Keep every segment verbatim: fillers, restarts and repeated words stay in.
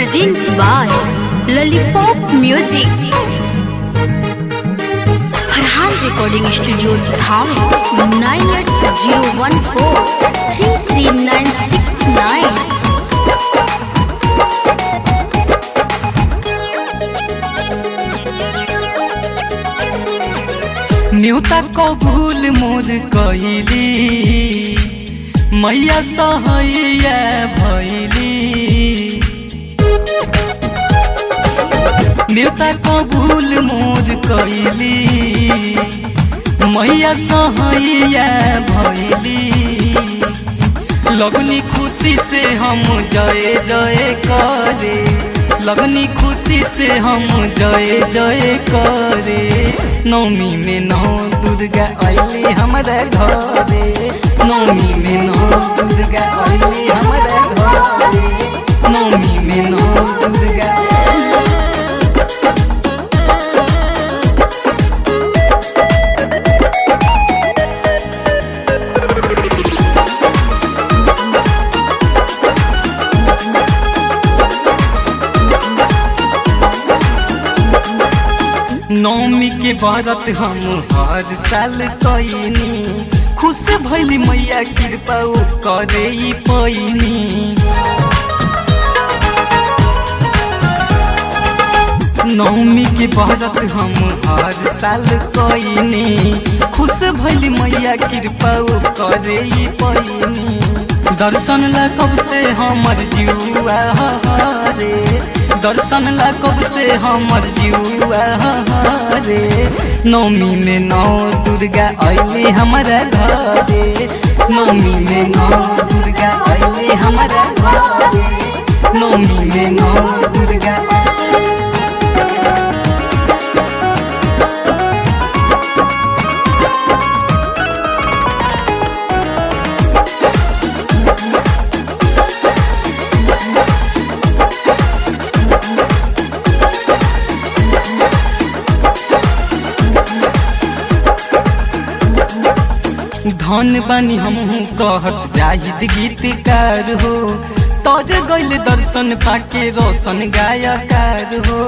presented by Lollipop Music. Farhan Recording Studio Dham nine eight zero one four three three nine six nine. न्यूता को भूल मोर कइली मैया सहैया भैली न्यूता को भूल मोर कइली मैया सहैया भैली लगनी खुशी से हम जय जय करे लगनी खुशी से हम जय जय करे नौमी में नौ दुर्गा आइली हमारे घरे नौमी में नौ दुर्गा आइली हमारे घरे नौमी में नौ दुर्गा नौमी के व्रत हम हर साल कईनी खुश भैली मैया कृपा करे पैनी नौमी के व्रत हम हर साल कईनी खुश भैली मैया कृपा करे पैनी दर्शन ला कब से हमर जीवा रे दर्शन ला कब से हमर जीवा रे नौमी में नौ दुर्गा आइली हमारा घरे नौमी में नौ दुर्गा आइली हमारा घरे नौमी में नौ दुर्गा धन बानी हमहू कहत जाहिद गीतकार हो तोज गइल दर्शन पाके रोशन गायकार हो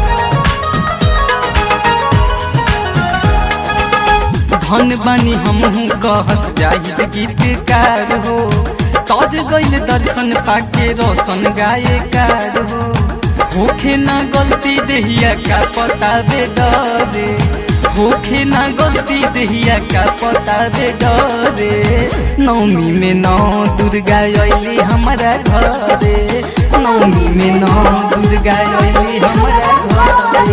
धन बानी हमहू कहत जाहिद गीतकार हो तोज गइल दर्शन पाके रोशन गायकार हो होखे ना गलती देहिया का पता दे डरे होखे ना गलती देहिया का पता दे डरे नौमी में नौ दुर्गा आइली हमारा घरे नौमी में नौ दुर्गा आइली हमारा घरे।